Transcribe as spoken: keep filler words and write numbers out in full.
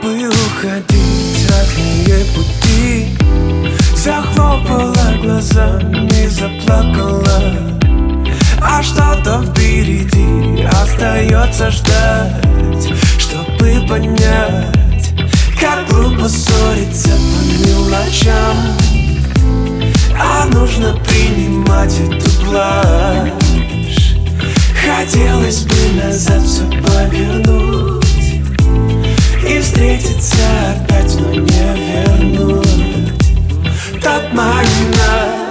бы уходить разные пути. Захлопала глазами, заплакала. А что-то впереди остается ждать, чтобы понять, как глупо ссориться по мелочам. А нужно принимать эту блажь. Хотелось бы назад все повернуть и встретиться опять, но не вернуть тот момент.